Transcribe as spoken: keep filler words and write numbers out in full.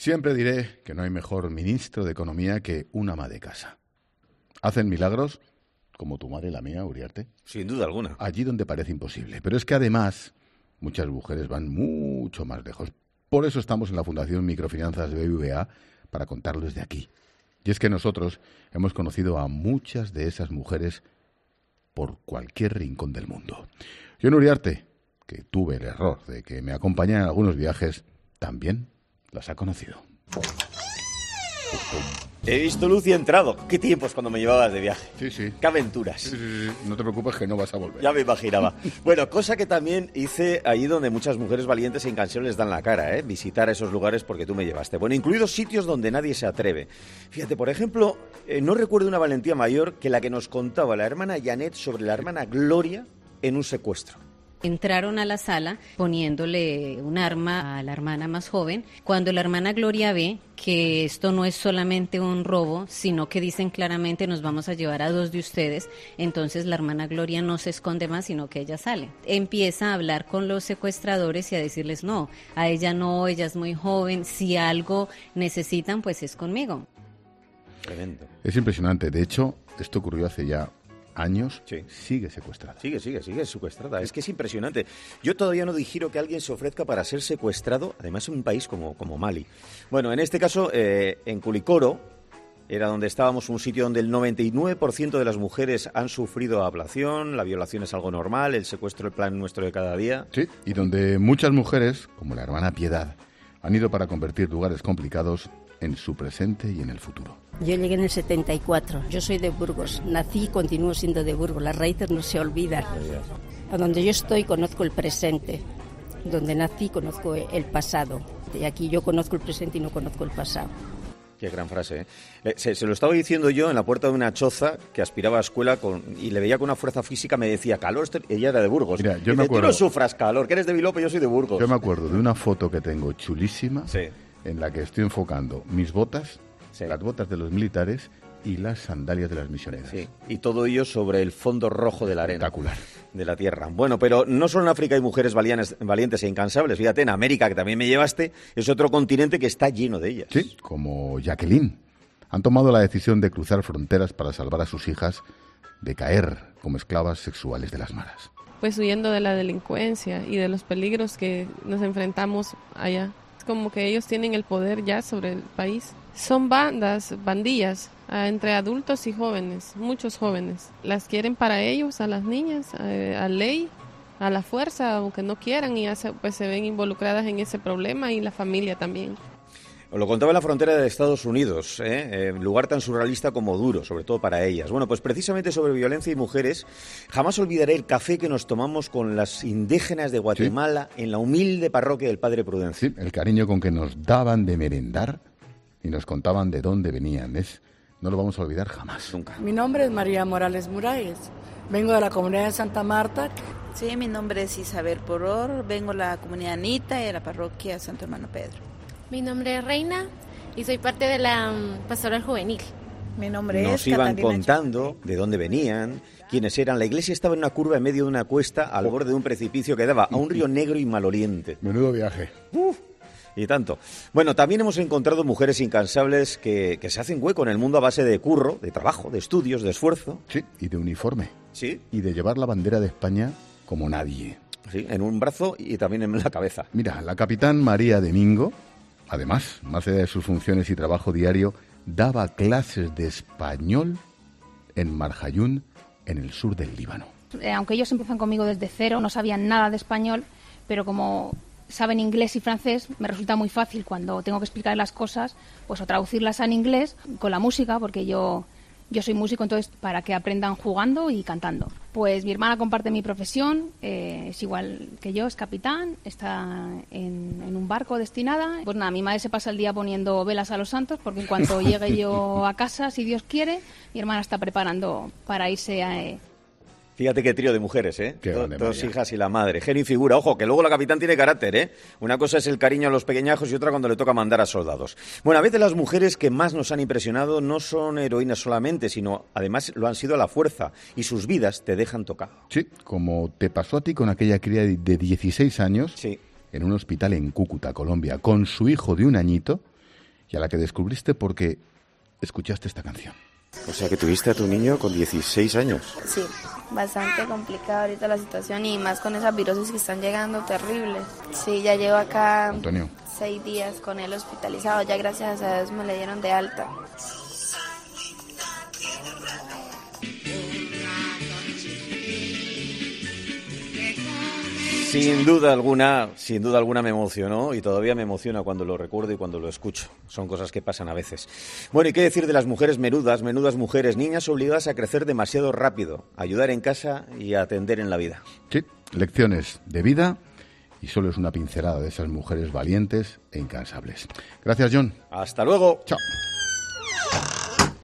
Siempre diré que no hay mejor ministro de Economía que un ama de casa. Hacen milagros, como tu madre y la mía, Uriarte. Sin duda alguna. Allí donde parece imposible. Pero es que además muchas mujeres van mucho más lejos. Por eso estamos en la Fundación Microfinanzas de B B V A para contarlo desde aquí. Y es que nosotros hemos conocido a muchas de esas mujeres por cualquier rincón del mundo. Yo en Uriarte, que tuve el error de que me acompañara en algunos viajes, también las ha conocido. He visto luz y he entrado. ¿Qué tiempos cuando me llevabas de viaje? Sí, sí. ¿Qué aventuras? Sí, sí, sí. No te preocupes que no vas a volver. Ya me imaginaba. Bueno, cosa que también hice allí donde muchas mujeres valientes e incansables dan la cara, ¿eh? Visitar esos lugares porque tú me llevaste. Bueno, incluidos sitios donde nadie se atreve. Fíjate, por ejemplo, eh, no recuerdo una valentía mayor que la que nos contaba la hermana Janet sobre la hermana Gloria en un secuestro. Entraron a la sala poniéndole un arma a la hermana más joven. Cuando la hermana Gloria ve que esto no es solamente un robo, sino que dicen claramente nos vamos a llevar a dos de ustedes, entonces la hermana Gloria no se esconde más, sino que ella sale. Empieza a hablar con los secuestradores y a decirles no, a ella no, ella es muy joven, si algo necesitan pues es conmigo. Tremendo. Es impresionante. De hecho, esto ocurrió hace ya años, sí. Sigue secuestrada. Sigue, sigue, sigue secuestrada. Es que es impresionante. Yo todavía no digiero que alguien se ofrezca para ser secuestrado, además en un país como, como Mali. Bueno, en este caso, eh, en Culicoro, era donde estábamos, un sitio donde el noventa y nueve por ciento de las mujeres han sufrido ablación, la violación es algo normal, el secuestro el plan nuestro de cada día. Sí, y donde muchas mujeres, como la hermana Piedad, han ido para convertir lugares complicados en su presente y en el futuro. Yo llegué en el setenta y cuatro, yo soy de Burgos, nací y continúo siendo de Burgos, las raíces no se olvidan. A donde yo estoy conozco el presente, donde nací conozco el pasado, y aquí yo conozco el presente y no conozco el pasado. Qué gran frase, ¿eh? Se, se lo estaba diciendo yo en la puerta de una choza que aspiraba a escuela con, y le veía con una fuerza física, me decía, calor, estoy... ella era de Burgos. Mira, yo dice, me acuerdo, tú no sufras calor, que eres de Bilbao, yo soy de Burgos. Yo me acuerdo de una foto que tengo chulísima, sí. En la que estoy enfocando mis botas, sí. Las botas de los militares y las sandalias de las misioneras. Sí, y todo ello sobre el fondo rojo de la arena. Espectacular. De la tierra. Bueno, pero no solo en África hay mujeres valientes, valientes e incansables. Fíjate, en América, que también me llevaste, es otro continente que está lleno de ellas. Sí, como Jacqueline. Han tomado la decisión de cruzar fronteras para salvar a sus hijas de caer como esclavas sexuales de las maras. Pues huyendo de la delincuencia y de los peligros que nos enfrentamos allá. Es como que ellos tienen el poder ya sobre el país. Son bandas, bandillas, entre adultos y jóvenes, muchos jóvenes. Las quieren para ellos, a las niñas, a, a ley, a la fuerza, aunque no quieran, y hace, pues se ven involucradas en ese problema, y la familia también. Os lo contaba en la frontera de Estados Unidos, ¿eh? Eh, lugar tan surrealista como duro, sobre todo para ellas. Bueno, pues precisamente sobre violencia y mujeres, jamás olvidaré el café que nos tomamos con las indígenas de Guatemala, ¿sí? En la humilde parroquia del Padre Prudencio. Sí, el cariño con que nos daban de merendar y nos contaban de dónde venían, es, no lo vamos a olvidar jamás. Nunca. Mi nombre es María Morales Muralles, vengo de la comunidad de Santa Marta. Sí, mi nombre es Isabel Poror, vengo de la comunidad Anita y de la parroquia Santo Hermano Pedro. Mi nombre es Reina y soy parte de la um, pastoral juvenil. Mi nombre Nos es iban Catalina contando Chupete. de dónde venían, quiénes eran. La iglesia estaba en una curva en medio de una cuesta al borde de un precipicio que daba a un río negro y maloliente. Menudo viaje. Uf. Y tanto. Bueno, también hemos encontrado mujeres incansables que, que se hacen hueco en el mundo a base de curro, de trabajo, de estudios, de esfuerzo. Sí, y de uniforme. Sí. Y de llevar la bandera de España como nadie. Sí, en un brazo y también en la cabeza. Mira, la capitán María Domingo, además, más allá de sus funciones y trabajo diario, daba clases de español en Marjayún, en el sur del Líbano. Eh, aunque ellos empiezan conmigo desde cero, no sabían nada de español, pero como saben inglés y francés, me resulta muy fácil cuando tengo que explicar las cosas, pues o traducirlas en inglés con la música, porque yo, yo soy músico, entonces para que aprendan jugando y cantando. Pues mi hermana comparte mi profesión, eh, es igual que yo, es capitán, está en, en un barco destinada. Pues nada, mi madre se pasa el día poniendo velas a los santos, porque en cuanto llegue yo a casa, si Dios quiere, mi hermana está preparando para irse a... Eh, Fíjate qué trío de mujeres, ¿eh? Qué grande, Dos María. hijas y la madre. Genio y figura. Ojo, que luego la capitán tiene carácter, ¿eh? Una cosa es el cariño a los pequeñajos y otra cuando le toca mandar a soldados. Bueno, a veces las mujeres que más nos han impresionado no son heroínas solamente, sino además lo han sido a la fuerza. Y sus vidas te dejan tocado. Sí, como te pasó a ti con aquella cría de dieciséis años, sí. En un hospital en Cúcuta, Colombia, con su hijo de un añito, y a la que descubriste porque escuchaste esta canción. O sea que tuviste a tu niño con dieciséis años. Sí, bastante complicada ahorita la situación y más con esas virosis que están llegando terribles. Sí, ya llevo acá Antonio. seis días con él hospitalizado, ya gracias a Dios me le dieron de alta. Sin duda alguna, sin duda alguna me emocionó y todavía me emociona cuando lo recuerdo y cuando lo escucho. Son cosas que pasan a veces. Bueno, ¿y qué decir de las mujeres menudas, menudas mujeres, niñas obligadas a crecer demasiado rápido, a ayudar en casa y a atender en la vida? Sí, lecciones de vida y solo es una pincelada de esas mujeres valientes e incansables. Gracias, John. Hasta luego. Chao.